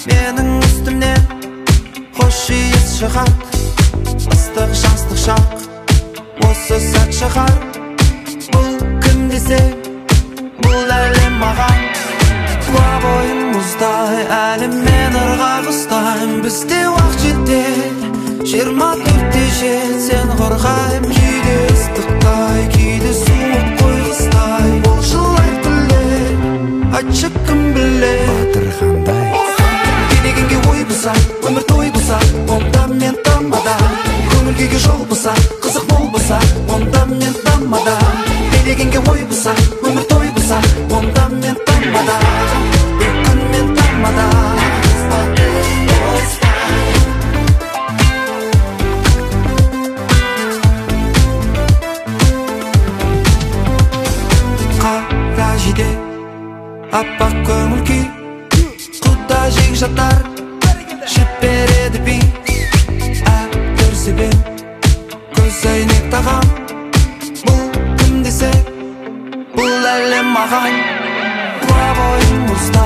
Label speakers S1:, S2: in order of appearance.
S1: менің үстімнен хош иіс шығады. Ыстық жастық шақ осы сәт шығар. Бұл кім десе бұл әлем маған. Туа бойым мұздай, әлі мен ырғақ ұстайм. Бізде уақыт жетеді, 24-те сен қорғайм. Кейде ыстықтай, кейде суық қойғыстай. Ол жылай күлер, айтшы кім білер. Батыр қандай келегенге ой бұса, өмір той бұса, онда мен тамада. Көңіл күйге жол бұса, қызық бол бұса, онда мен тамада. Келегенге ой бұса, өмір той бұса, онда мен тамада. Бір күн мен тамада. Қара жиде аппақ көңіл күй, құда жек жатар жеп береді би. Әтір себеп көз әйнек тағам. Бұл кім десе бұл әлем маған. Туа бойым мұзда,